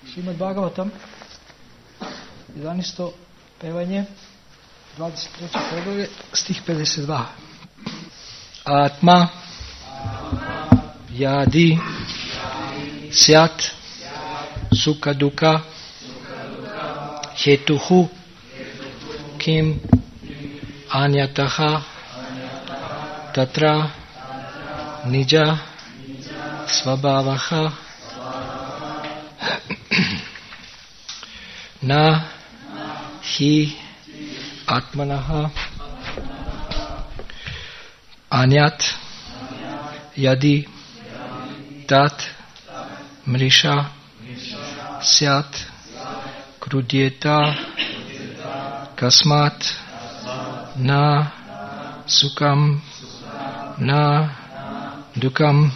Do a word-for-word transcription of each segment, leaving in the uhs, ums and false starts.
Šrimad Bhagavatam, jedanaesto pevanje, dvadeset treće poglavlje, stih pedeset dva. Atma yadi syat sukha dukkha hetuhu kim anyataha tatra nija svabhavaha na hi atmanaha anyat yadi tat mrisha syat krudyeta kasmat na sukam na dukam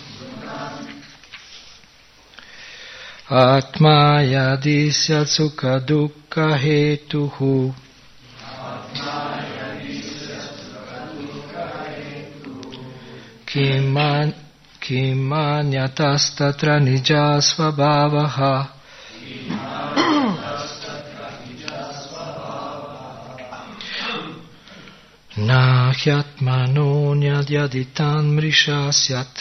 atma yadi syat sukha dukkha hetuhu kiman kimanyatas tatra nija svabhavaha na hyatmano nyadyaditan mrisha syat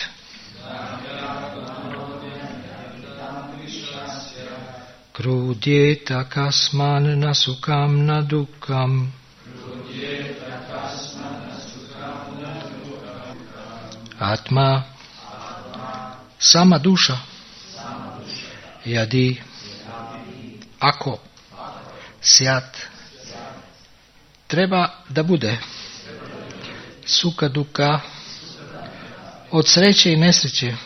krudyeta kasman na sukam na dukkam atma sama duša yadi ako syat treba da bude sukha dukkha od sreće i nesreće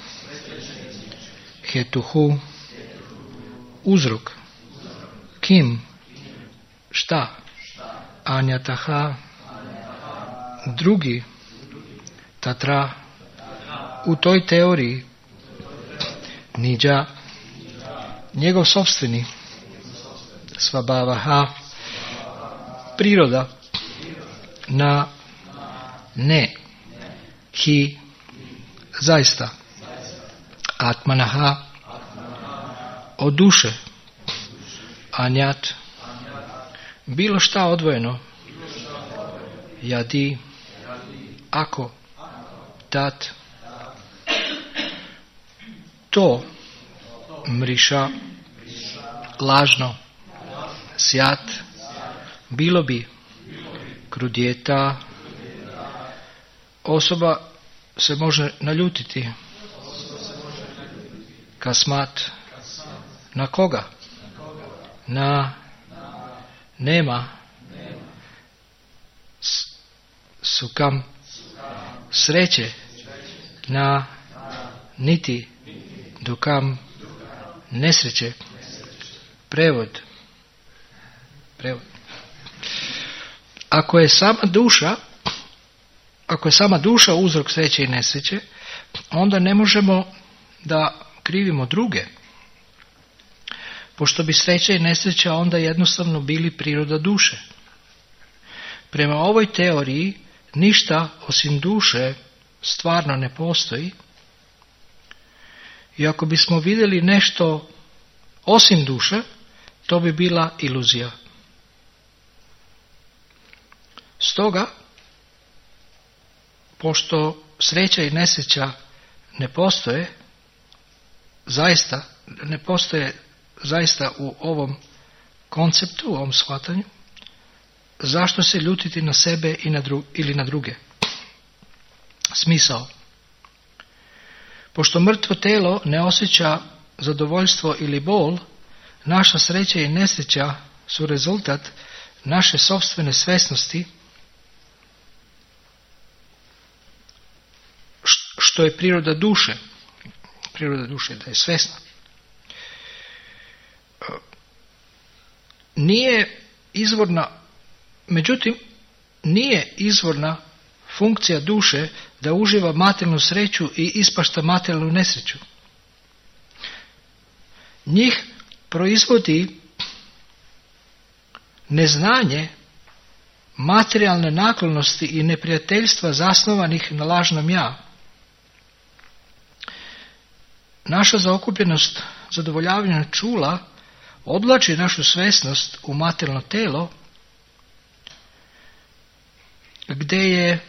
hetuhu uzrok kim šta anyataha drugi tatra u toj teoriji nidža njegov sopstveni svabhavaha priroda na ne hi zaista atmanaha od duše anyat bilo šta odvojeno yadi ako tat to mriša lažno syat bilo bi krudyeta osoba se može naljutiti kasmat na koga na nema sukam sreće na niti dukam nesreće prevod prevod ako je sama duša ako je sama duša uzrok sreće i nesreće, onda ne možemo da krivimo druge, pošto bi sreća i nesreća onda jednostavno bili priroda duše. Prema ovoj teoriji ništa osim duše stvarno ne postoji i ako bismo vidjeli nešto osim duše, to bi bila iluzija. Stoga, pošto sreća i nesreća ne postoje, zaista, ne postoje zaista u ovom konceptu, u ovom shvatanju, zašto se ljutiti na sebe i na dru, ili na druge? Smisao. Pošto mrtvo telo ne osjeća zadovoljstvo ili bol, naša sreća i nesreća su rezultat naše sopstvene svesnosti, što je priroda duše. Priroda duše da je svesna. Nije izvorna, međutim, nije izvorna funkcija duše da uživa materijalnu sreću i ispašta materijalnu nesreću. Njih proizvodi neznanje, materijalne naklonosti i neprijateljstva zasnovanih na lažnom ja. Naša zaokupljenost zadovoljavanjem čula odvlači našu svesnost u materijalno telo, gdje je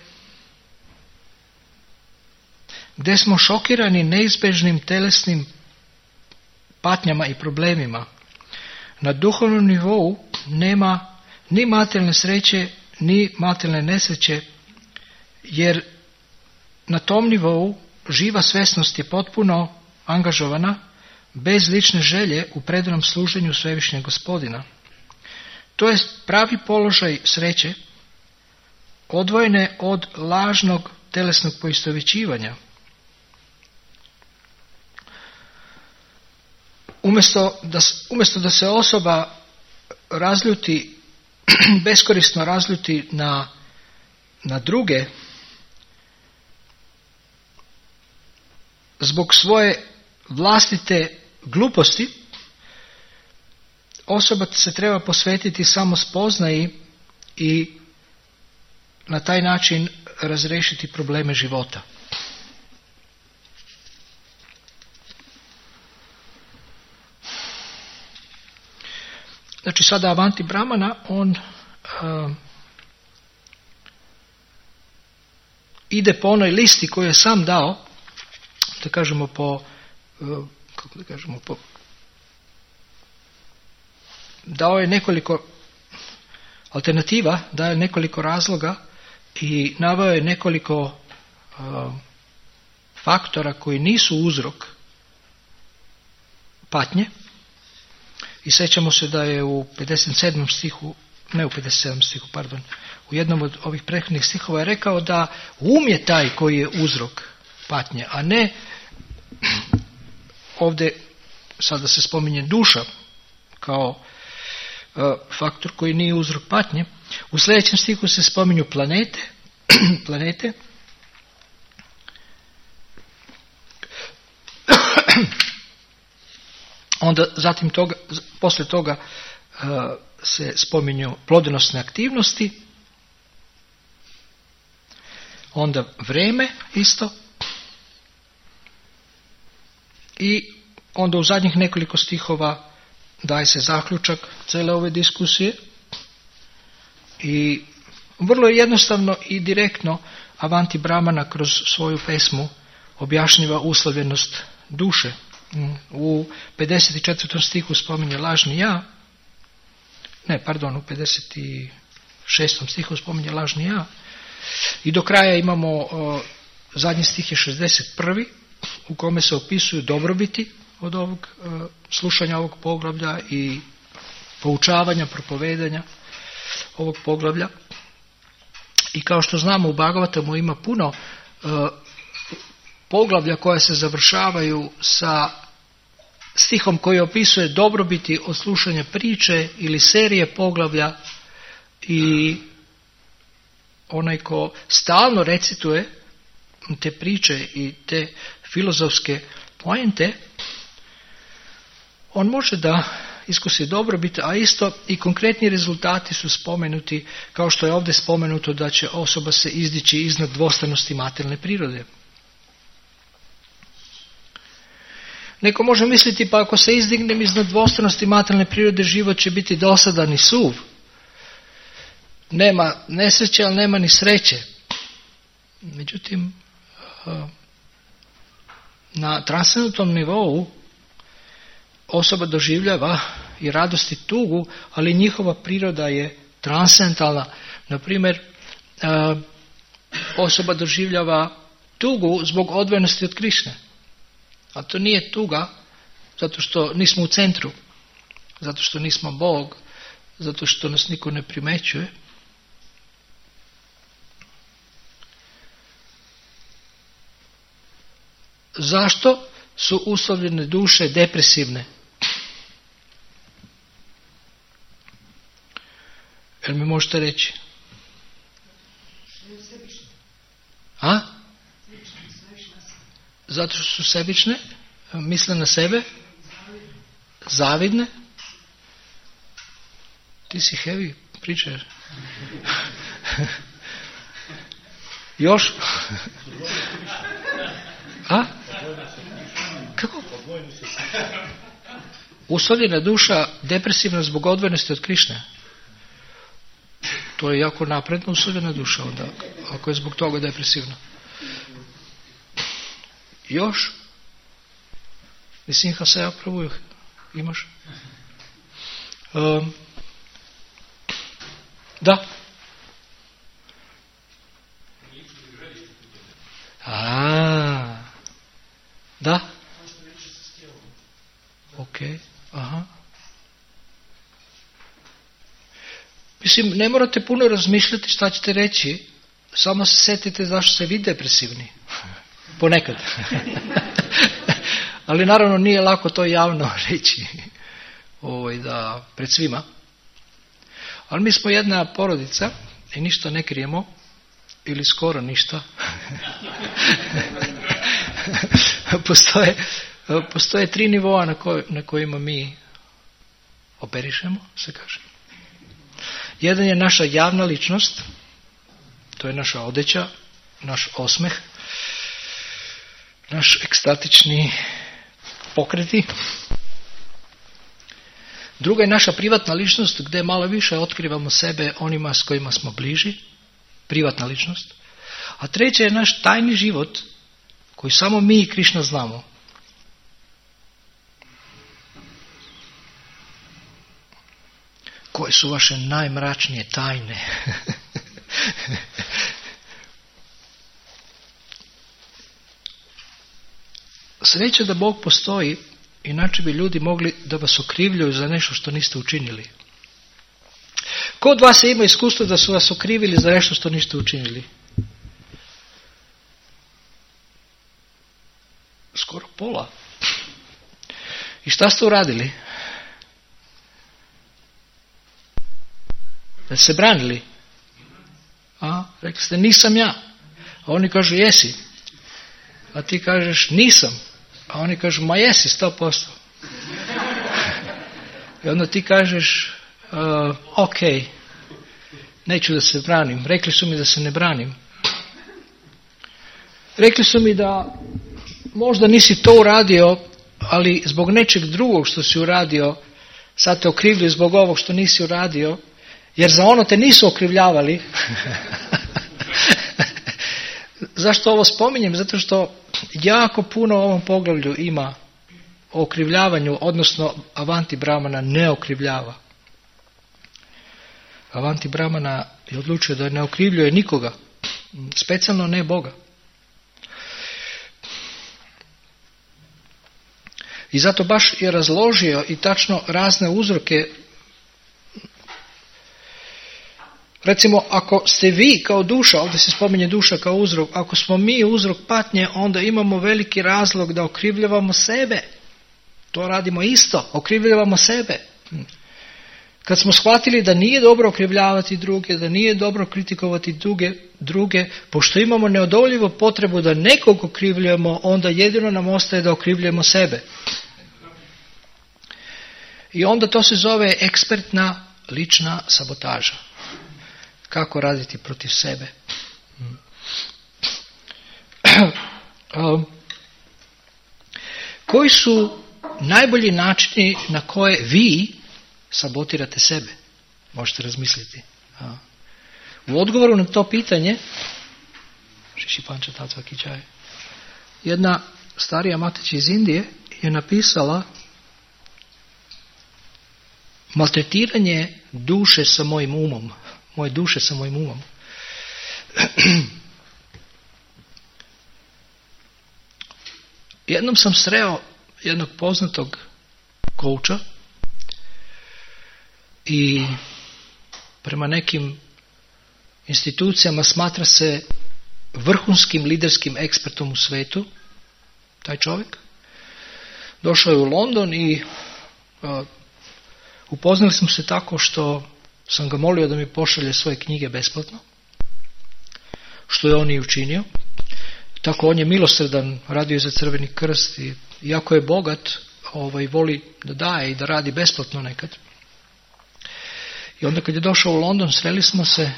gdje smo šokirani neizbježnim telesnim patnjama i problemima. Na duhovnom nivou nema ni materijalne sreće, ni materijalne nesreće, jer na tom nivou živa svesnost je potpuno angažovana, bez lične želje u predanom služenju Svevišnjeg Gospodina. To je pravi položaj sreće, odvojene od lažnog telesnog poistovjećivanja. Umjesto da, umjesto da se osoba razljuti, beskorisno razljuti na, na druge, zbog svoje vlastite gluposti, osoba se treba posvetiti samo spoznaji i na taj način razriješiti probleme života. Znači sada Avanti Brahmana, on uh, ide po onoj listi koju je sam dao, da kažemo po, uh, kako da kažemo, po, dao je nekoliko alternativa, dao je nekoliko razloga i naveo je nekoliko uh, faktora koji nisu uzrok patnje. I sjećamo se da je u pedeset sedmom stihu, ne u pedeset sedmom stihu, pardon, u jednom od ovih prethodnih stihova je rekao da um je taj koji je uzrok patnje, a ne ovdje sada se spominje duša kao uh, faktor koji nije uzrok patnje. U sljedećem stihu se spominju planete, planete, onda zatim toga, poslije toga uh, se spominju plodonosne aktivnosti, onda vreme isto, i onda u zadnjih nekoliko stihova daje se zaključak cijele ove diskusije i vrlo jednostavno i direktno Avanti Brahmana kroz svoju pesmu objašnjiva uslovljenost duše. U pedeset četvrtom stihu spominje lažni ja, ne, pardon, u pedeset šestom stihu spominje lažni ja i do kraja imamo, o, zadnji stih je šezdeset prvi u kome se opisuju dobrobiti od ovog o, slušanja ovog poglavlja i poučavanja, propovedanja ovog poglavlja. I kao što znamo, u Bhagavatamu ima puno o, poglavlja koja se završavaju sa stihom koji opisuje dobrobiti od slušanja priče ili serije poglavlja, i onaj ko stalno recituje te priče i te filozofske poente, on može da iskusi dobrobit, a isto i konkretni rezultati su spomenuti, kao što je ovdje spomenuto da će osoba se izdići iznad dvostranosti materijalne prirode. Neko može misliti, pa ako se izdignem iznad dvostranosti materijalne prirode, život će biti dosadan i suv. Nema nesreće, ali nema ni sreće. Međutim, na transcendentalnom nivou osoba doživljava i radost i tugu, ali njihova priroda je transcendentalna. Na primjer, osoba doživljava tugu zbog odvojenosti od Krišne. A to nije tuga zato što nismo u centru, zato što nismo Bog, zato što nas niko ne primećuje. Zašto su uslovljene duše depresivne? Jel mi možete reći? A? Zato što su sebične, misle na sebe, zavidne. Ti si heavy preacher. Još? A? Kako? usvaljena duša depresivna zbog odvojenosti od Krišne. To je jako napredno usvaljena duša onda, ako je zbog toga depresivna. Još? Nisam se ja pravuju. Imaš? Um, da. A, da. Ok, aha. Mislim, ne morate puno razmišljati šta ćete reći, samo se setite zašto ste vi depresivni. Ponekad. Ali naravno nije lako to javno reći ovaj, da, pred svima. Ali mi smo jedna porodica i ništa ne krijemo, ili skoro ništa. postoje, postoje tri nivoa na, koj, na kojima mi operišemo, se kaže. Jedan je naša javna ličnost, to je naša odeća, naš osmeh, naš ekstatični pokreti. Druga je naša privatna ličnost gdje malo više otkrivamo sebe onima s kojima smo bliži, privatna ličnost. A treća je naš tajni život koji samo mi i Krišna znamo. Koje su vaše najmračnije tajne? Sreća da Bog postoji, inače bi ljudi mogli da vas okrivljuju za nešto što niste učinili. Ko od vas ima iskustvo da su vas okrivili za nešto što niste učinili? Skoro pola. I šta ste uradili? Da se branili? A, rekli ste nisam ja. A oni kažu jesi. A ti kažeš nisam. A oni kažu ma jesi sto posto. I onda ti kažeš uh, ok, neću da se branim. Rekli su mi da se ne branim. Rekli su mi da možda nisi to uradio, ali zbog nečeg drugog što si uradio, sad te okrivljuju zbog ovog što nisi uradio, jer za ono te nisu okrivljavali. Zašto ovo spominjem? Zato što jako puno u ovom poglavlju ima o okrivljavanju, odnosno Avanti Brahmana ne okrivljava. Avanti Brahmana je odlučio da ne okrivljuje nikoga, specijalno ne Boga. I zato baš je razložio i tačno razne uzroke. Recimo, ako ste vi kao duša, ovdje se spominje duša kao uzrok, ako smo mi uzrok patnje, onda imamo veliki razlog da okrivljavamo sebe. To radimo isto, okrivljavamo sebe. Kad smo shvatili da nije dobro okrivljavati druge, da nije dobro kritikovati druge, druge, pošto imamo neodoljivu potrebu da nekog okrivljujemo, onda jedino nam ostaje da okrivljujemo sebe. I onda to se zove ekspertna lična sabotaža. Kako raditi protiv sebe. Koji su najbolji načini na koje vi sabotirate sebe? Možete razmisliti. U odgovoru na to pitanje jedna starija matića iz Indije je napisala: maltretiranje duše sa mojim umom. Moje duše sa mojim umom. Jednom sam sreo jednog poznatog kouča i prema nekim institucijama smatra se vrhunskim liderskim ekspertom u svetu, taj čovjek. Došao je u London i uh, upoznali smo se tako što sam ga molio da mi pošalje svoje knjige besplatno, što je on i učinio. Tako on je milosrdan, radio je za Crveni krst i iako je bogat, ovaj, voli da daje i da radi besplatno nekad. I onda kad je došao u London, sreli smo se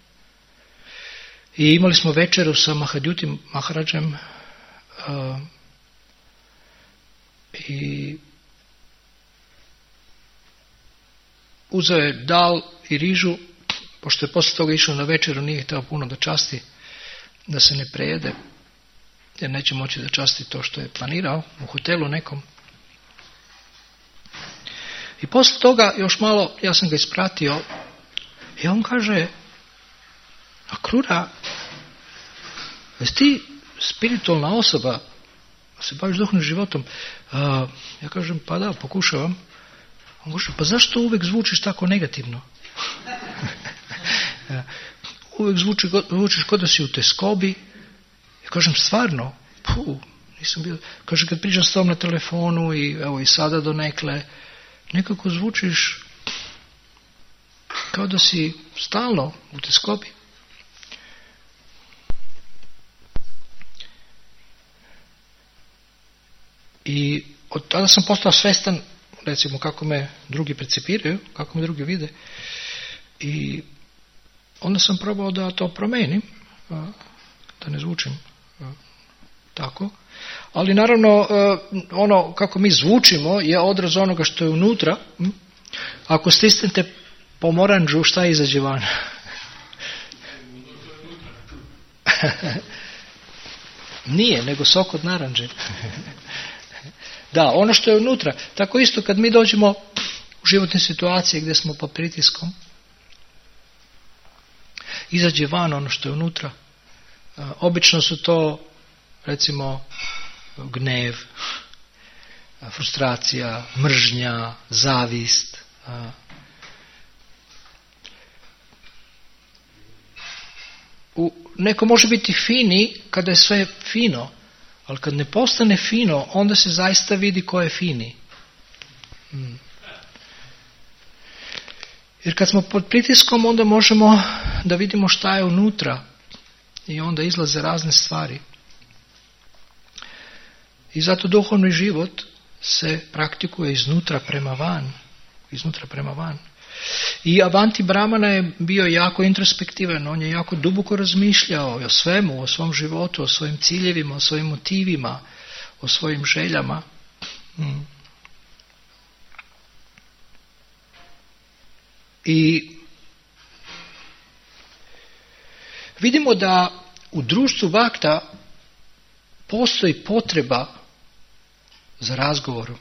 i imali smo večeru sa Mahadjutim Maharadžem uh, i uzeo je dal i rižu, pošto je posle toga išao na večeru, nije htio puno da časti, da se ne prejede, jer neće moći da časti to što je planirao u hotelu nekom. I posle toga još malo, ja sam ga ispratio i on kaže, a Krura, jesi ti spiritualna osoba, se baviš duhovnim životom? A, ja kažem, pa da, pokušavam. On kaže, pa zašto uvijek zvučiš tako negativno? Uvijek zvuči, zvučiš kod da si u teskobi. Ja kažem, stvarno? Puh, nisam bio. Kaže, kad pričam s tom na telefonu i evo i sada donekle, nekako zvučiš kao da si stalno u teskobi. I od tada sam postao svestan, recimo, kako me drugi percipiraju, kako me drugi vide. I onda sam probao da to promenim, da ne zvučim tako. Ali naravno, ono kako mi zvučimo je odraz onoga što je unutra. Ako stisnete pomoranđu, šta izađe van? Nije, nego sok od naranđe. Da, ono što je unutra. Tako isto kad mi dođemo u životne situacije gdje smo pod pritiskom, izađe van ono što je unutra. Obično su to, recimo, gnev, frustracija, mržnja, zavist. U, neko može biti fini kada je sve fino, ali kad ne postane fino, onda se zaista vidi ko je fini. Hmm. Jer kad smo pod pritiskom, onda možemo da vidimo šta je unutra i onda izlaze razne stvari. I zato duhovni život se praktikuje iznutra prema van. Iznutra prema van. I Avanti Brahmana je bio jako introspektivan, on je jako duboko razmišljao o svemu, o svom životu, o svojim ciljevima, o svojim motivima, o svojim željama. Hmm. I vidimo da u društvu Vakta postoji potreba za razgovorom.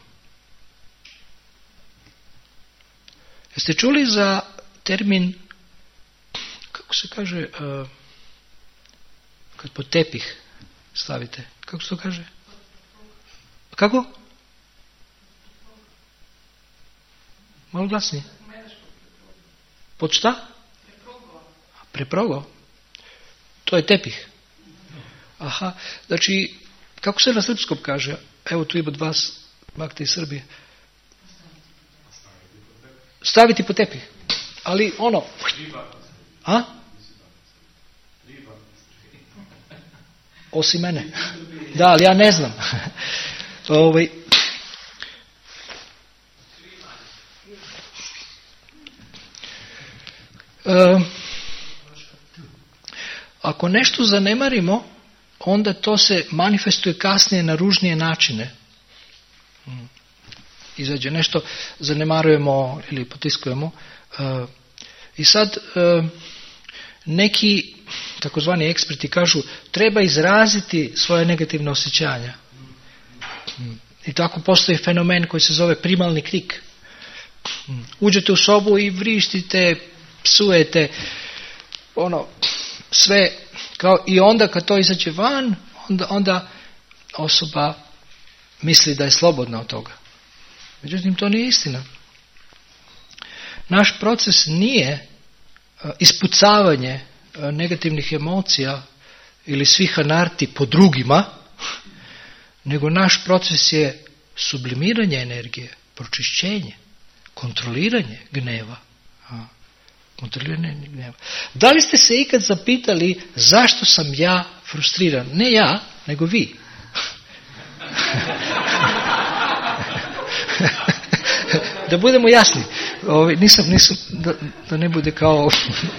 Jeste čuli za termin, kako se kaže, uh, kad pod tepih stavite, kako se to kaže? Kako? Malo glasnije. Pod šta? Preprogo. To je tepih. Aha, znači, kako se na srpskom kaže? Evo tu ima od vas, Vakta iz Srbije. Staviti po tepih. Ali ono... A? Osim mene. Da, ali ja ne znam. Ovaj... E, ako nešto zanemarimo, onda to se manifestuje kasnije na ružnije načine. Izađe nešto, zanemarujemo ili potiskujemo. E, I sad e, neki takozvani eksperti kažu treba izraziti svoje negativne osjećanja. I tako postoji fenomen koji se zove primalni krik. Uđete u sobu i vrištite, psujete, ono, sve, kao, i onda kad to izađe van, onda, onda osoba misli da je slobodna od toga. Međutim, to nije istina. Naš proces nije ispucavanje negativnih emocija ili svih anarti po drugima, nego naš proces je sublimiranje energije, pročišćenje, kontroliranje gneva. Kontroliranje gneva. Da li ste se ikad zapitali zašto sam ja frustriran? Ne ja, nego vi. Da budemo jasni. Ovi, nisam, nisam, da, da ne bude kao...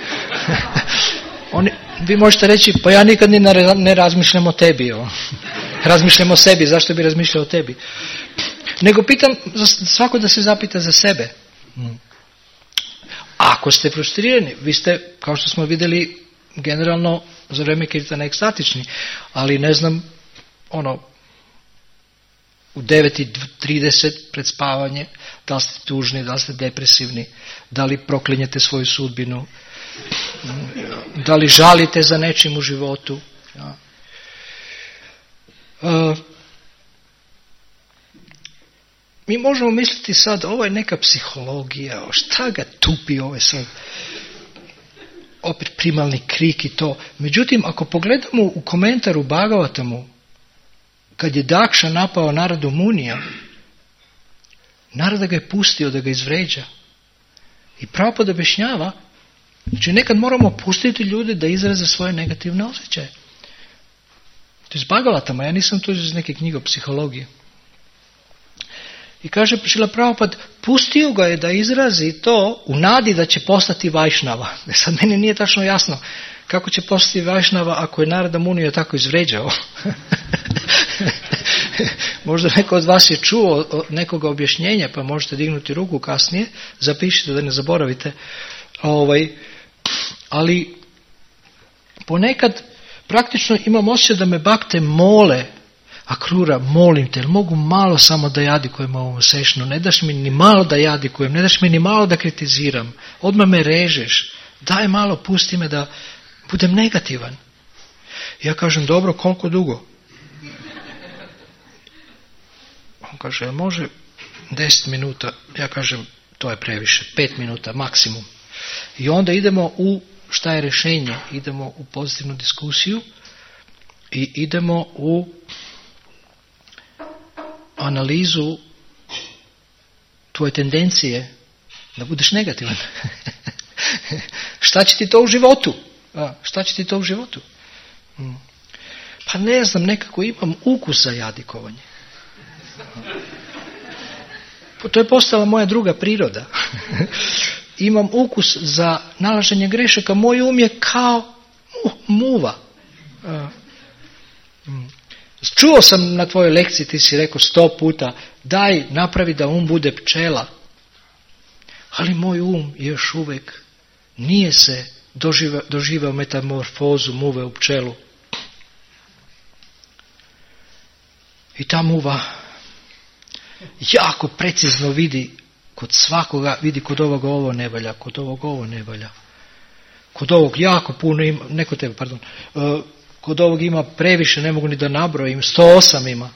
Oni, vi možete reći, pa ja nikad ni ne, ne razmišljam o tebi. O. Razmišljam o sebi, zašto bi razmišljao o tebi? Nego pitam svako da se zapita za sebe. Ako ste frustrirani, vi ste, kao što smo vidjeli, generalno za vreme kirtana ekstatični, ali ne znam, ono, u devet i trideset pred spavanje, da li ste tužni, da li ste depresivni, da li proklinjete svoju sudbinu, da li žalite za nečim u životu. Ja. Uh, mi možemo misliti sad, ovo je neka psihologija, šta ga tupi, ovo je sad opet primalni krik i to. Međutim, ako pogledamo u komentaru Bhagavatamu, kad je Dakša napao Naradu Munija, Narada ga je pustio da ga izvređa. I Prabhupada objašnjava, znači nekad moramo pustiti ljude da izraze svoje negativne osjećaje. To je iz Bhagavatama, ja nisam to iz neke knjige o psihologiji. I kaže Šrila Prabhupada, pustio ga je da izrazi to u nadi da će postati Vajšnava. Sad meni nije tačno jasno kako će postati Vajšnava ako je Narada Munija tako izvređao. Možda neko od vas je čuo nekoga objašnjenja, pa možete dignuti ruku kasnije, zapišite da ne zaboravite. Ovaj, ali ponekad praktično imam osjećaj da me bakte mole, Akrura, molim te, mogu malo samo da jadikujem ovom sešnu, ne daš mi ni malo da jadikujem, ne daš mi ni malo da kritiziram, odmah me režeš, daj malo, pusti me da budem negativan. Ja kažem, dobro, koliko dugo? On kaže, može deset minuta. Ja kažem, to je previše, pet minuta maksimum. I onda idemo u, šta je rješenje? Idemo u pozitivnu diskusiju i idemo u analizu tvoje tendencije da budeš negativan. Šta će ti to u životu? A, šta će ti to u životu? Hmm. Pa ne znam, nekako imam ukus za jadikovanje. To je postala moja druga priroda. Imam ukus za nalaženje grešaka. Moj um je kao muva. Čuo sam na tvojoj lekciji, ti si rekao sto puta, daj napravi da um bude pčela. Ali moj um još uvijek nije se doživao, doživao metamorfozu muve u pčelu. I ta muva jako precizno vidi kod svakoga, vidi kod ovog ovo ne valja, kod ovog ovo ne valja. Kod ovog jako puno ima, neko tebe, pardon, uh, kod ovog ima previše, ne mogu ni da nabrojim, sto osam ima.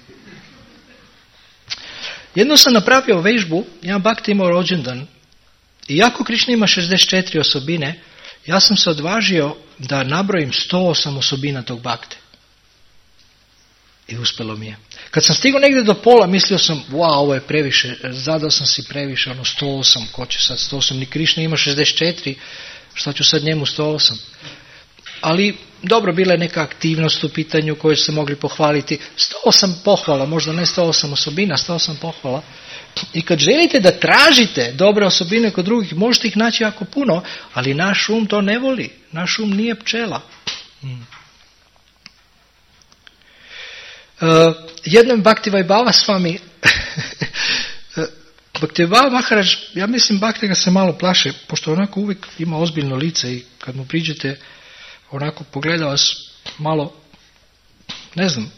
Jedno sam napravio vežbu, jedan bhakta imao rođendan, i jako Krišna ima šezdeset četiri osobine, ja sam se odvažio da nabrojim sto osam osobina tog bhakte. I uspjelo mi je. Kad sam stigao negdje do pola, mislio sam, wow, ovo je previše, zadao sam si previše, ono sto osam, ko će sad sto osam, ni Krišna ima šezdeset četiri, šta ću sad njemu sto osam. Ali dobro, bila je neka aktivnost u pitanju koju se mogli pohvaliti. sto osam pohvala, možda ne sto osam osobina, sto osam pohvala. I kad želite da tražite dobre osobine kod drugih, možete ih naći jako puno, ali naš um to ne voli. Naš um nije pčela. Hmm. Uh, jednom Bhaktivaibhava Swami Bhaktivaibhava Maharaj, ja mislim Bhakti ga se malo plaše, pošto onako uvijek ima ozbiljno lice i kad mu priđete onako pogleda vas malo, ne znam.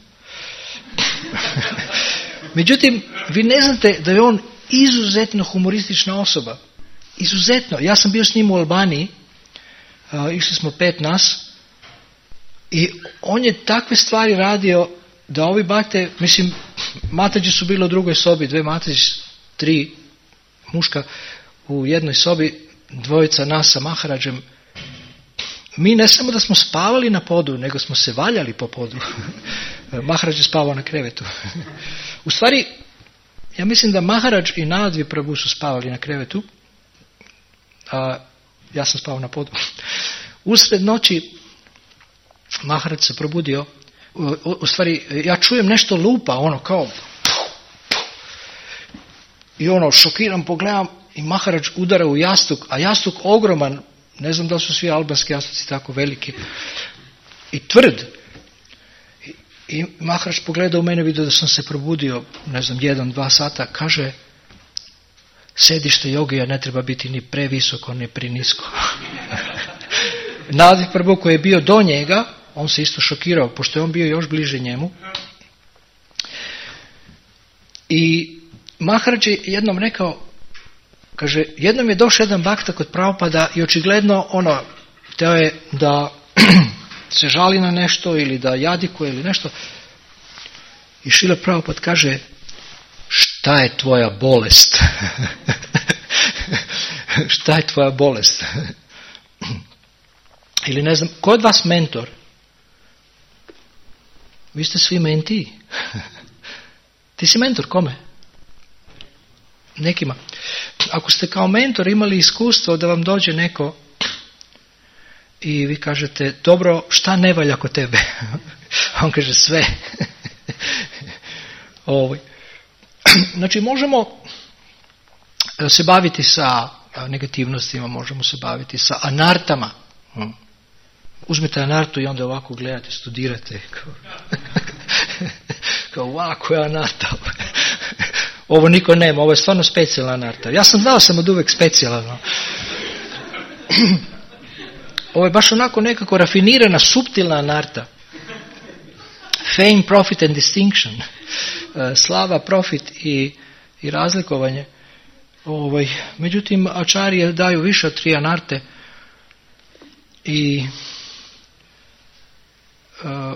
Međutim, vi ne znate da je on izuzetno humoristična osoba. Izuzetno. Ja sam bio s njim u Albaniji, uh, išli smo pet nas i on je takve stvari radio da ovi bakte, mislim, matađi su bile u drugoj sobi, dve matađi, tri muška u jednoj sobi, dvojica nas sa Maharadžem. Mi ne samo da smo spavali na podu, nego smo se valjali po podu. Maharadž je spavao na krevetu. U stvari, ja mislim da Maharadž i Nadvi Prabhu su spavali na krevetu, a ja sam spavao na podu. Usred noći Maharadž se probudio, u, u stvari, ja čujem nešto lupa, ono kao, i ono, šokiram, pogledam i Maharadž udara u jastuk, a jastuk ogroman, ne znam da li su svi albanski jastuci tako veliki, i tvrd. I, i Maharadž pogleda u mene, vidio da sam se probudio, ne znam, jedan, dva sata, kaže, sedište jogija ne treba biti ni previsoko, ni prenisko. Nadi Prabhu koji je bio do njega, on se isto šokirao, pošto je on bio još bliže njemu. I Maharaj je jednom rekao, kaže, jednom je došao jedan bakta kod Prabhupada i očigledno ono, teo je da se žali na nešto ili da jadikuje ili nešto. I Šrila Prabhupada kaže, šta je tvoja bolest? Šta je tvoja bolest? Ili ne znam, ko je od vas mentor? Vi ste svi mentiji. Ti si mentor kome? Nekima. Ako ste kao mentor imali iskustvo da vam dođe neko i vi kažete, dobro, šta ne valja kod tebe? On kaže, sve. Ovo. Znači, možemo se baviti sa negativnostima, možemo se baviti sa anartama. Uzmete anartu i onda ovako gledate, studirate. Kao, ovako je anarta. Ovo niko nema, ovo je stvarno specijalna anarta. Ja sam znao sam od uvek specijalno. Ovo je baš onako nekako rafinirana, suptilna anarta. Fame, profit and distinction. Slava, profit i, i razlikovanje. Ovaj, međutim, ačarije daju više od tri anarte i uh,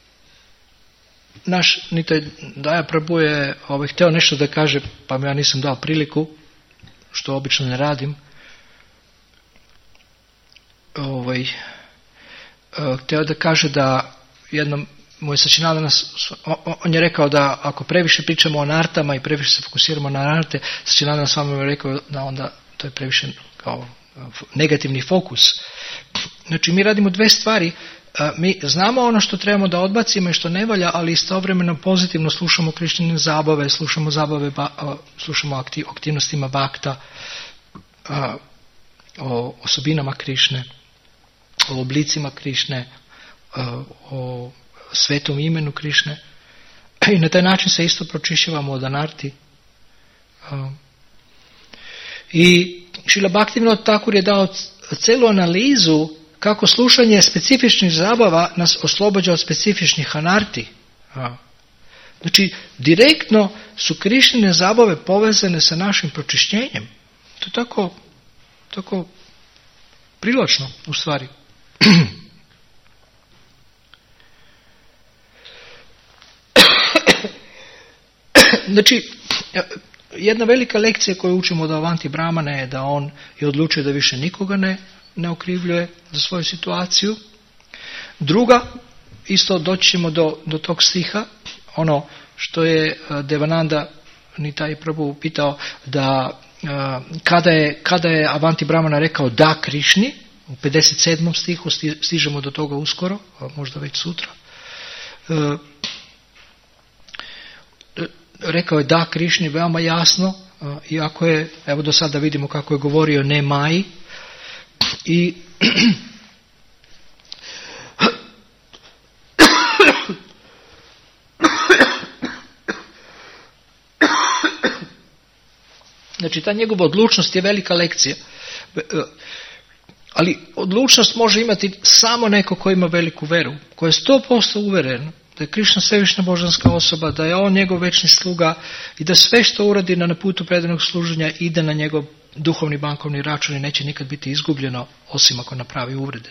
naš Nitaj Daja Prabhu je ovaj, htio nešto da kaže, pa mi ja nisam dao priliku, što obično ne radim. Ovaj, uh, htio da kaže da jednom moj Sačinandana, on je rekao da ako previše pričamo o nartama i previše se fokusiramo na narte, Sačinandana s vama je rekao da onda to je previše kao negativni fokus. Znači mi radimo dve stvari. Mi znamo ono što trebamo da odbacimo i što ne valja, ali istovremeno pozitivno slušamo Krišnine zabave, slušamo zabave, slušamo aktiv, aktivnostima bakta, o osobinama Krišne, o oblicima Krišne, o svetom imenu Krišne. I na taj način se isto pročišćavamo od anarti. I Šrila Bhaktivinoda Thakur je dao celu analizu kako slušanje specifičnih zabava nas oslobađa od specifičnih anarti. Znači, direktno su Krišnine zabave povezane sa našim pročišćenjem. To je tako, tako privlačno, u stvari. Znači, jedna velika lekcija koju učimo od Avanti Brahmana je da on je odlučio da više nikoga ne, ne okrivljuje za svoju situaciju. Druga, isto doći ćemo do, do tog stiha, ono što je Devananda Nitai Prabhu pitao da kada je, kada je Avanti Brahmana rekao da Krišni, u pedeset sedmom stihu, stižemo do toga uskoro, možda već sutra, rekao je da Krišni veoma jasno, iako je, evo do sada vidimo kako je govorio ne Maji, i znači ta njegova odlučnost je velika lekcija. Ali odlučnost može imati samo neko ko ima veliku veru, ko je sto posto uveren da je Krišna svevišnja božanska osoba, da je on njegov večni sluga i da sve što uradi na putu predanog služenja ide na njegov duhovni bankovni račun i neće nikad biti izgubljeno osim ako napravi uvrede.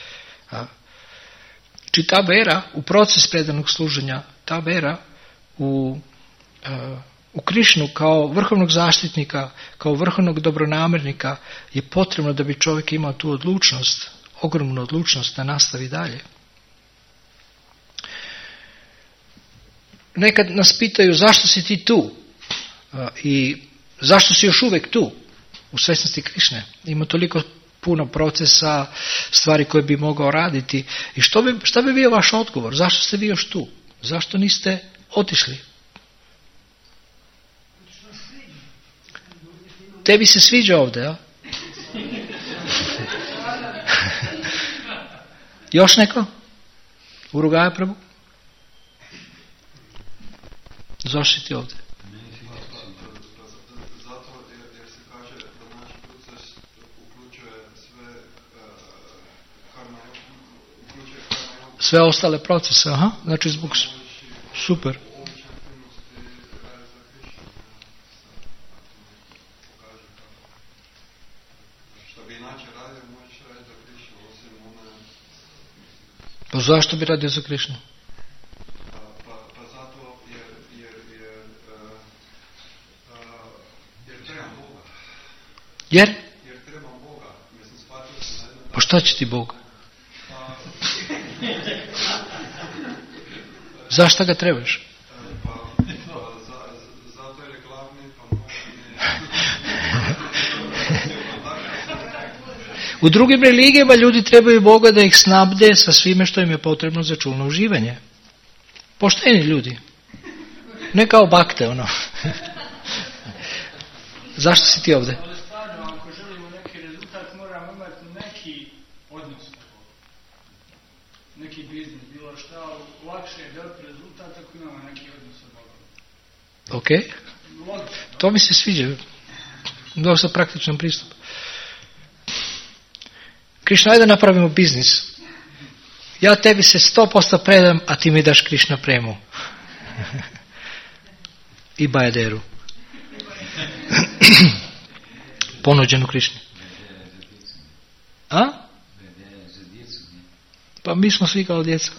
Či ta vera u proces predanog služenja, ta vera u, u Krišnu kao vrhovnog zaštitnika, kao vrhovnog dobronamernika je potrebno da bi čovjek imao tu odlučnost, ogromnu odlučnost da nastavi dalje. Nekad nas pitaju zašto si ti tu i zašto si još uvijek tu u svjesnosti Krišne. Ima toliko puno procesa, stvari koje bi mogao raditi. I što bi, šta bi bio vaš odgovor? Zašto ste vi još tu? Zašto niste otišli? Tebi se sviđa ovdje, a? Još neko? Urugaja Prabhu? Zašto si ti ovdje? Zato jer se sve ostale procese. Aha, znači zbog... Super. Pa zašto bi radio za Krišnu? Pa, pa, pa zato jer, jer, jer, uh, uh, jer trebam Boga. Jer? Jer trebam Boga. Mislim, shvatio sam na jedno... Pa šta će ti Bog? Pa, zašto ga trebaš? Pa, pa za, zato jer je glavni, pa možda U drugim religijama ljudi trebaju Boga da ih snabde sa svime što im je potrebno za čulno uživanje. Pošteni ljudi. Ne kao bakte, ono. Zašto si ti ovdje? Ali stvarno, ako želimo neki rezultat, moramo imati neki odnos. Neki biznis, bilo šta, lakše je dobiti rezultat ako imamo neki odnos sa Bogom. Ok. To mi se sviđa. Dosta praktičan pristup. Krišna, ajde napravimo biznis. Ja tebi se sto posto predam, a ti mi daš Krišna premu. I bajaderu. Ponuđenu Krišni. A? Pa mi smo svi kao djeca.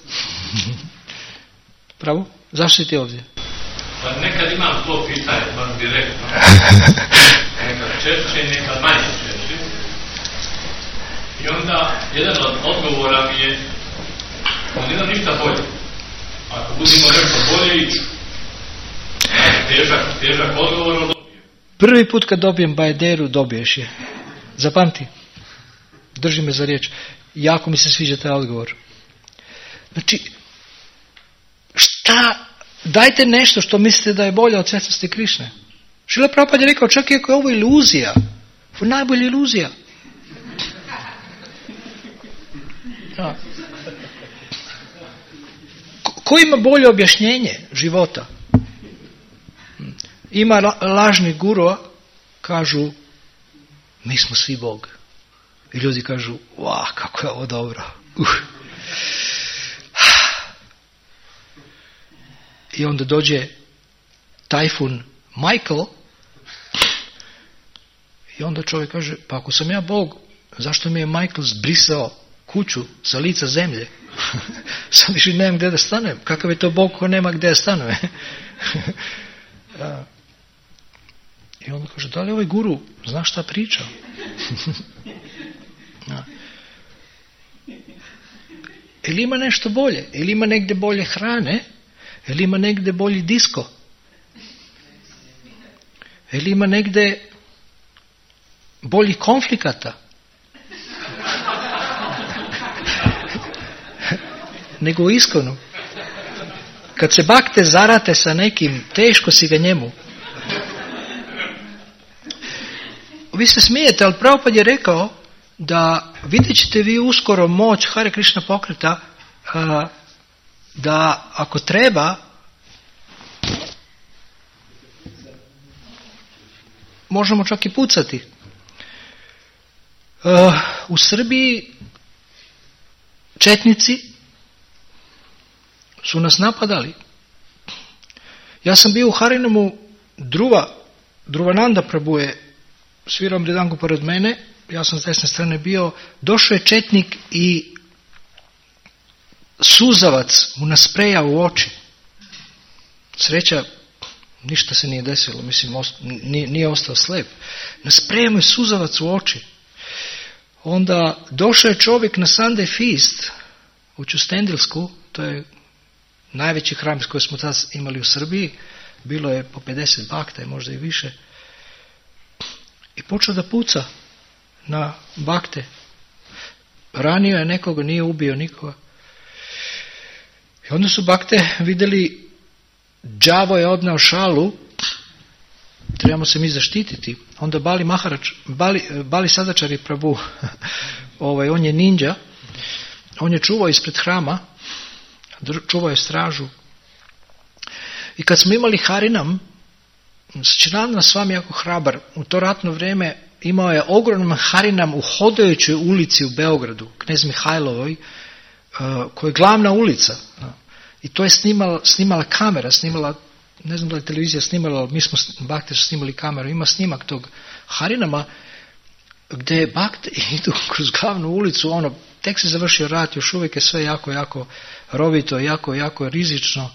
Pravo? Zašto si ti ovdje? Pa nekad imam to pitanje, vam direktno. Nekad češće, nekad manje češće. I onda, jedan od odgovora mi je, on nema ništa bolje. Ako budemo nešto bolje, iću. Težak, težak odgovor, on dobijem. Prvi put kad dobijem bajaderu, dobiješ je. Zapamti. Drži me za riječ. Jako mi se sviđa taj odgovor. Znači, šta, dajte nešto što mislite da je bolje od svetosti Krišne. Šrila Prabhupada je rekao, čak i ako je ovo iluzija, ovo je najbolja iluzija. Ja. Ko, ko ima bolje objašnjenje života? Ima la, lažni gurua, kažu, mi smo svi Bog. I ljudi kažu, va, kako je ovo dobro. Uh. I onda dođe tajfun Michael i onda čovjek kaže, pa ako sam ja Bog, zašto mi je Michael zbrisao kuću sa lica zemlje? Sad više nemam gdje da stanem. Kakav je to Bog ko nema gdje da stanuje? I onda kaže, da li ovaj guru zna šta priča? Ili ima nešto bolje? Ili ima negdje bolje hrane? Ili ima negdje bolji disko? Ili ima negdje bolji konflikata? Nego u iskonu. Kad se bakte zarate sa nekim, teško si ga njemu. Vi se smijete, ali Prabhupada je rekao da vidjet ćete vi uskoro moć Hare Krishna pokreta, a, da ako treba možemo čak i pucati. A, u Srbiji četnici su nas napadali. Ja sam bio u Harinamu, Druva, Druvananda Prabhu je svirao mridangu pored mene, ja sam s desne strane bio, došao je četnik i suzavac mu naspreja u oči. Sreća, ništa se nije desilo, mislim, ost, nije, nije ostao slep. Naspreja mu je suzavac u oči. Onda došao je čovjek na Sunday Feast u Čustendilsku, to je najveći hram koji smo tad imali u Srbiji, bilo je po pedeset bakta, možda i više. I počeo da puca na bakte. Ranio je nekoga, nije ubio nikoga. I onda su bakte vidjeli, đavo je odneo šalu, trebamo se mi zaštititi. Onda Bali Maharač, Bali, Bali Sadačari Prabhu, ovaj, on je ninja, on je čuvao ispred hrama, čuvao je stražu. I kad smo imali Harinam, Sačinandana Swami jako hrabar, u to ratno vrijeme imao je ogroman Harinam u hodajućoj ulici u Beogradu, Knez Mihajlovoj, koja je glavna ulica. I to je snimala, snimala kamera, snimala, ne znam da je televizija snimala, ali mi smo, bakte su snimali kameru, ima snimak tog Harinama, gdje bakte idu kroz glavnu ulicu, ono, tek se završio rat, još uvijek je sve jako, jako rovito, jako, jako rizično.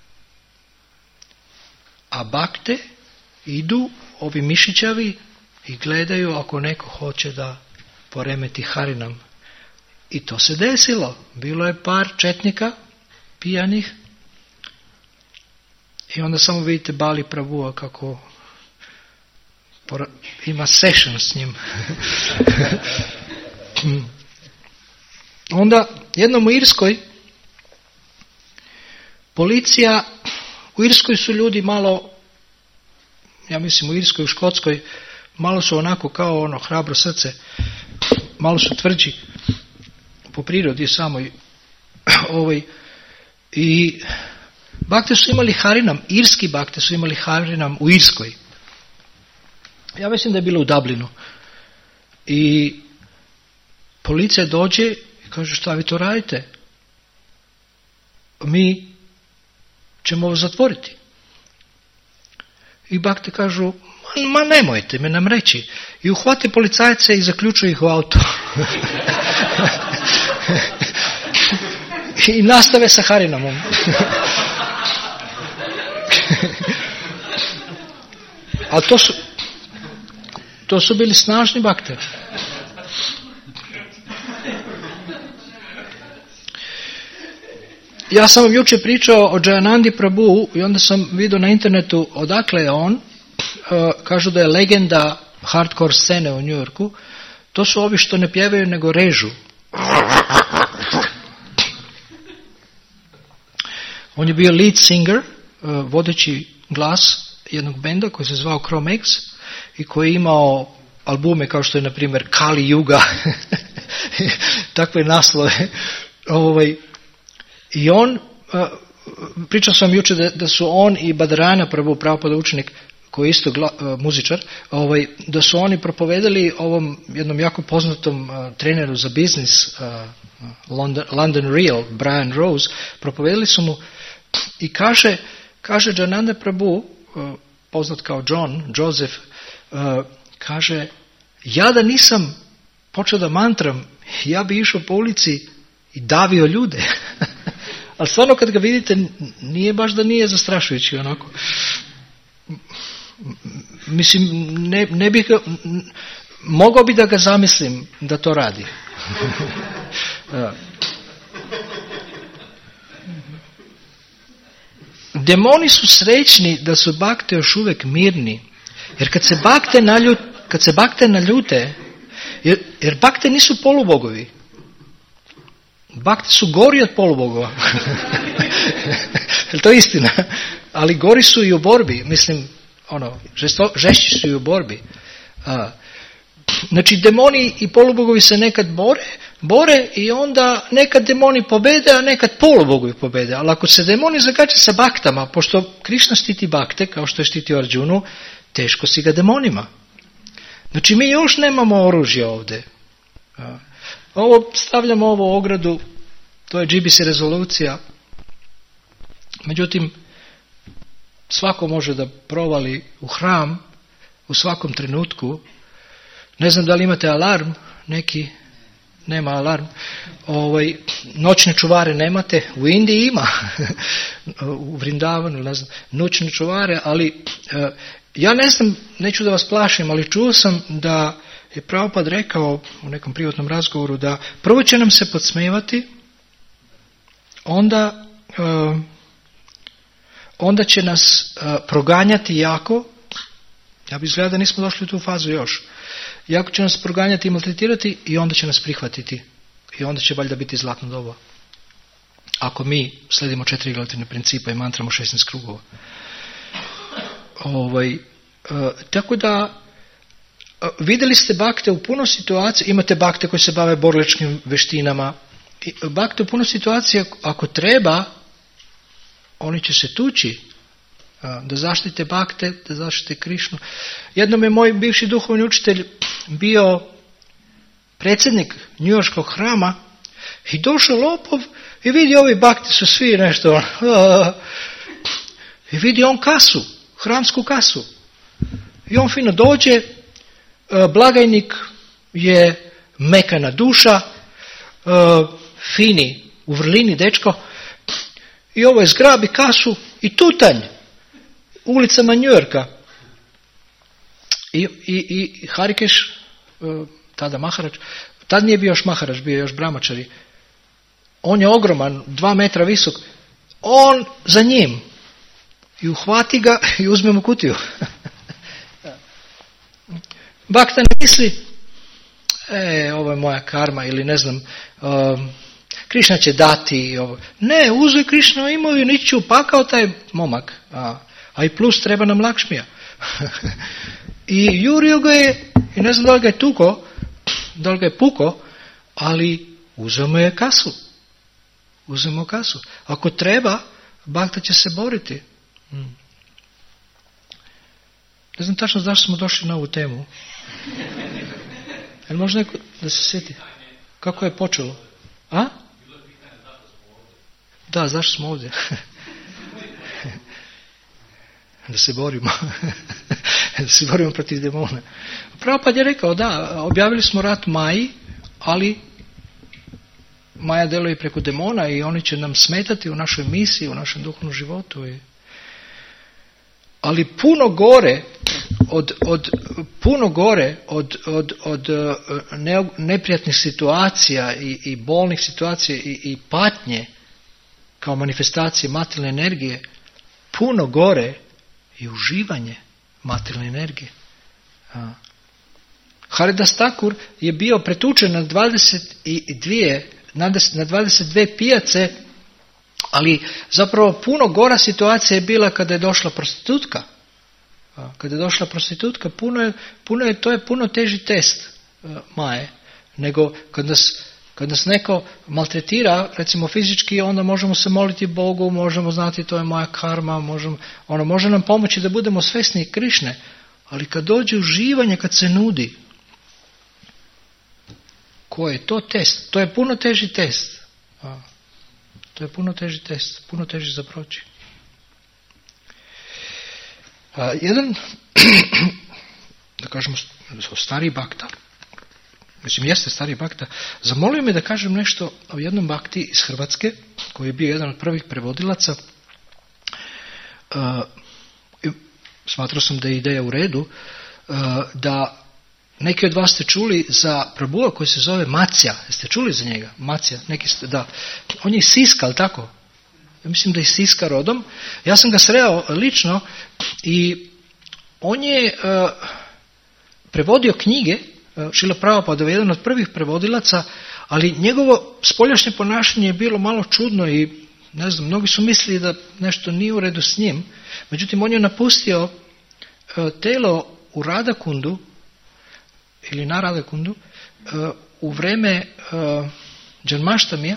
A bakte idu, ovi mišićavi, i gledaju ako neko hoće da poremeti Harinam. I to se desilo. Bilo je par četnika, pijanih, i onda samo vidite Bali Prabhuva kako ima session s njim. Onda jednom u Irskoj policija, u Irskoj su ljudi malo, ja mislim u Irskoj, u Škotskoj, malo su onako kao ono hrabro srce, malo su tvrđi po prirodi samoj. Ovaj, i bakte su imali Harinam, irski bakte su imali Harinam u Irskoj. Ja mislim da je bilo u Dublinu. I policija dođe i kaže, šta vi to radite? Mi ćemo vas zatvoriti. I bakte kažu, ma nemojte me nam reći. I uhvate policajce i zaključuju ih u auto. I nastave sa Harinamom. Ali to su, to su bili snažni bakte. Ja sam vam jučer pričao o Jayanandi Prabhu i onda sam vidio na internetu odakle je on. Uh, kažu da je legenda hardcore scene u New Yorku. To su ovi što ne pjevaju nego režu. On je bio lead singer, uh, vodeći glas jednog benda koji se zvao Chrome X i koji je imao albume kao što je na primjer Kali Yuga, takve naslove. Ovaj, I on, uh, pričao sam jučer da, da su on i Badarana Prabhu, Prabhupada učenik, koji je isto gla, uh, muzičar, ovaj, da su oni propovedali ovom jednom jako poznatom uh, treneru za biznis, uh, London, London Real, Brian Rose, propovedali su mu i kaže, kaže Jayananda Prabhu, uh, poznat kao John, Joseph, uh, kaže, ja da nisam počeo da mantram, ja bi išao po ulici i davio ljude. Ali stvarno kad ga vidite, nije baš da nije zastrašujući onako. Mislim, ne, ne bih ga, mogao bi da ga zamislim da to radi. Demoni su srećni da su bakte još uvijek mirni. Jer kad se bakte naljute, kad se bakte naljute, jer, jer bakte nisu polubogovi. Bakte su gori od polubogova. To je istina. Ali gori su i u borbi. Mislim, ono, žesto, žešći su i u borbi. A, znači, demoni i polubogovi se nekad bore, bore i onda nekad demoni pobede, a nekad polubogovi pobede. Ali ako se demoni zagađe sa baktama, pošto Krišna štiti bakte, kao što je štitio Arjunu, teško si ga demonima. Znači, mi još nemamo oružja ovdje. A, Ovo, stavljamo ovo ogradu, to je G B C rezolucija. Međutim, svako može da provali u hram u svakom trenutku. Ne znam da li imate alarm, neki nema alarm. Ovaj, noćne čuvare nemate, u Indiji ima, u Vrindavanu, ne znam, noćne čuvare, ali ja ne znam, neću da vas plašim, ali čuo sam da je Prabhupada rekao u nekom privatnom razgovoru da prvo će nam se podsmevati, onda, uh, onda će nas uh, proganjati jako, ja bi izgleda da nismo došli u tu fazu još, jako će nas proganjati i maltretirati i onda će nas prihvatiti i onda će valjda biti zlatno doba. Ako mi sledimo četiri relativne principa i mantramo šesnaest krugova. Ovaj, uh, tako da vidjeli ste bakte u puno situacija, imate bakte koji se bave borilačkim veštinama, bakte u puno situacija, ako treba, oni će se tući da zaštite bakte, da zaštite Krišnu. Jednom je moj bivši duhovni učitelj bio predsjednik njujorškog hrama I došao lopov i vidi ovi bakti su svi nešto. Uh, I vidi on kasu, hramsku kasu. I on fino dođe, uh, blagajnik je mekana duša, uh, fini, u vrlini dečko. I ovo je zgrabi kasu i tutanj ulicama Njujorka. I, i, i Harikeš, uh, tada Maharač, tad nije bio još Maharač, bio je još Brahmačari. On je ogroman, dva metra visok. On za njim. I uhvati ga i uzme mu kutiju. Bakta ne misli, e, ovo je moja karma ili ne znam, um, Krišna će dati. Ovo. Ne, uzuje Krišna imaju, niću pakao taj momak. A, a i plus treba nam Lakšmija. I jurio ga je, i ne znam da li ga je tuko, da li ga je puko, ali uzeo je kasu. Uzemo kasu. Ako treba, Bakta će se boriti. Hmm. Ne znam tačno zašto smo došli na ovu temu. Jel može neko da se sjeti? Kako je počelo? A? Da, zašto smo ovdje? Da se borimo. Da se borimo protiv demona. Prabhupada je rekao, da, objavili smo rat Maji, ali Maja deluje preko demona i oni će nam smetati u našoj misiji, u našem duhovnom životu. I... Ali puno gore od, od, puno gore od, od, od ne, neprijatnih situacija i, i bolnih situacija i, i patnje kao manifestacije materijalne energije, puno gore je uživanje materijalne energije. A. Haridas Thakur je bio pretučen na dvadeset dvije na dvadeset dvije pijace, ali zapravo puno gora situacija je bila kada je došla prostitutka. Kada je došla prostitutka, puno je, puno je, to je puno teži test uh, Maje, nego kad nas, kad nas neko maltretira, recimo fizički, onda možemo se moliti Bogu, možemo znati to je moja karma, možemo, ono može nam pomoći da budemo svjesni Krišne, ali kad dođe uživanje, kad se nudi, koji je to test? To je puno teži test. A, to je puno teži test, puno teži za proći. A, jedan, da kažemo, stari bakta, mislim jeste stari bakta, zamolio me da kažem nešto o jednom bakti iz Hrvatske, koji je bio jedan od prvih prevodilaca. A, smatrao sam da je ideja u redu, a, da neki od vas ste čuli za Prabhuva koji se zove Macija. Jeste čuli za njega? Macija. Neki ste, da. On je iz Siska, ali tako? Ja mislim da je iz Siska rodom. Ja sam ga sreo lično i on je uh, prevodio knjige, uh, Šrila Prabhupada je jedan od prvih prevodilaca, ali njegovo spoljašnje ponašanje je bilo malo čudno i ne znam, mnogi su mislili da nešto nije u redu s njim. Međutim, on je napustio uh, telo u Radakundu, ili na Radakundu, uh, u vreme uh, Džanmaštamija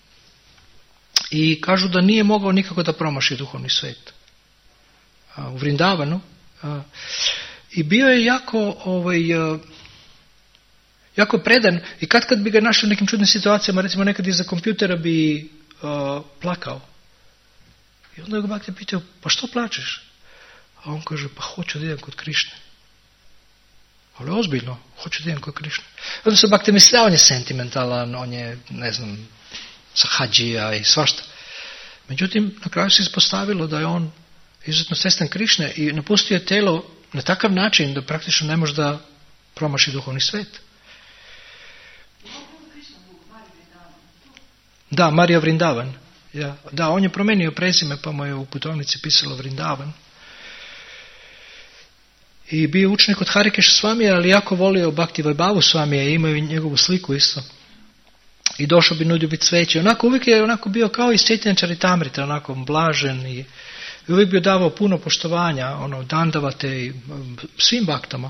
i kažu da nije mogao nikako da promaši duhovni svijet. Uh, u Vrindavanu. Uh, I bio je jako, ovaj, uh, jako predan i kad kad bi ga našli u nekim čudnim situacijama, recimo nekad iza kompjutera bi uh, plakao. I onda ga Bhakti pitao, pa što plačeš? A on kaže, pa hoću da idem kod Krišne. Ali ozbiljno, hoću da idem kod Krišne. Onda se Bhakti mislio, on je sentimentalan, on je, ne znam, sa hađija i svašta. Međutim, na kraju se ispostavilo da je on izuzetno svjestan Krišne i napustio je telo na takav način da praktično ne može da promaši duhovni svijet. Da, Marija Vrindavan. Ja, da, on je promenio prezime pa mu je u putovnici pisalo Vrindavan. I bio učenik od Harikeša Svamija, ali jako volio Bhakti Vaibhavu Svamija i imaju njegovu sliku isto. I došao bi nudio biti cveće. Onako uvijek je onako bio kao iz Chaitanya Charitamrita, onako blažen i, i uvijek bi davao puno poštovanja, ono, dandavate i svim baktama.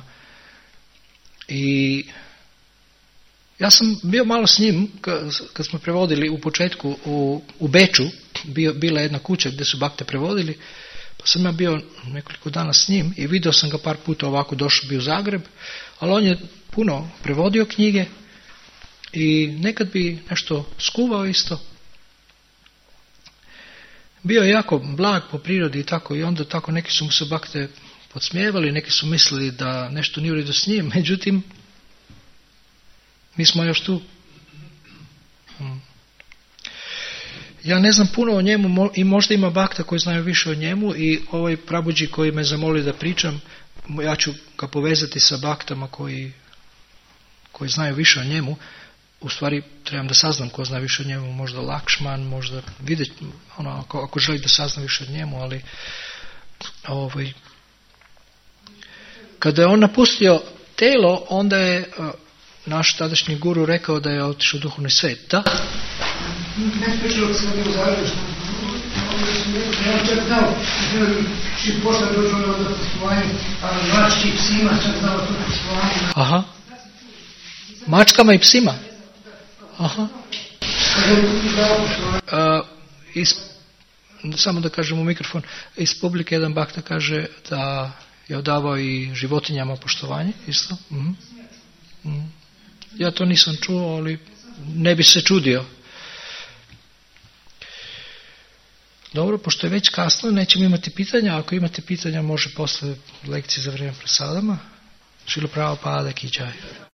I ja sam bio malo s njim, kad smo prevodili u početku u, u Beču, bio, bila jedna kuća gdje su bakte prevodili, pa sam ja bio nekoliko dana s njim i vidio sam ga par puta ovako, došao bi u Zagreb, ali on je puno prevodio knjige i nekad bi nešto skuvao isto. Bio je jako blag po prirodi i tako, i onda tako neki su mu se bakte podsmijevali, neki su mislili da nešto nije u redu s njim, međutim mi smo još tu. Hmm. Ja ne znam puno o njemu i možda ima bakta koji znaju više o njemu, i ovaj prabuđi koji me zamoli da pričam, ja ću ga povezati sa baktama koji, koji znaju više o njemu. U stvari trebam da saznam ko zna više o njemu, možda Lakšman, možda vidjeti, ono, ako, ako želi da sazna više o njemu, ali ovaj, kada je on napustio telo, onda je uh, naš tadašnji guru rekao da je otišao u duhovni svet. Da? Ne pričalo da sam bio u Zagrebu, ja čak znao, či posle dođu ono da poslovanju, a mački i psima čak znao to poslovanju. Aha. Mačkama i psima? Aha. Uh, iz, samo da kažem u mikrofon, iz publike jedan bakta kaže da je odavao i životinjama poštovanje, isto. Mm-hmm. Mm. Ja to nisam čuo, ali ne bi se čudio. Dobro, pošto je već kasno, nećemo imati pitanja. Ako imate pitanja, može posle lekcije za vrijeme prasadama. Šrila Prabhupada ki jai.